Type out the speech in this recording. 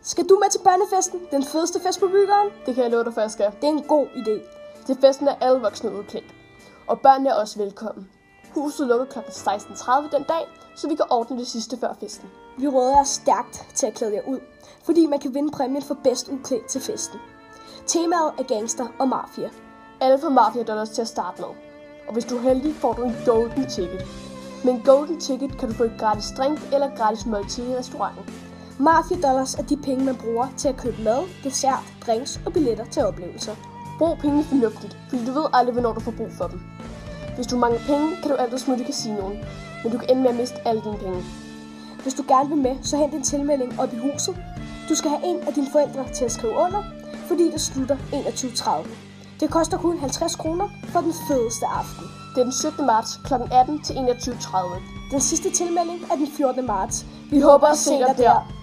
Skal du med til børnefesten? Den fedeste fest på bygården? Det kan jeg love dig for, jeg skal. Det er en god idé. Til festen er alle voksne udklædt. Og børnene er også velkommen. Huset lukker kl. 16:30 den dag, så vi kan ordne det sidste før festen. Vi råder jer stærkt til at klæde jer ud, fordi man kan vinde præmien for bedst udklædt til festen. Temaet er gangster og mafia. Alle får Mafia Dollars til at starte med. Og hvis du er heldig, får du en golden ticket. Med en golden ticket kan du få et gratis drink eller gratis måltid i restauranten. Mafia Dollars er de penge, man bruger til at købe mad, dessert, drinks og billetter til oplevelser. Brug pengene fornuftigt, fordi du ved aldrig, hvornår du får brug for dem. Hvis du mangler penge, kan du altid smutte i casinoen, men du kan ende med at miste alle dine penge. Hvis du gerne vil med, så hent en tilmelding op i huset. Du skal have en af dine forældre til at skrive under, fordi det slutter 21:30. Det koster kun 50 kroner for den fedeste aften. Det er den 17. marts kl. 18 til 21:30. Den sidste tilmelding er den 14. marts. Vi håber at se dig der.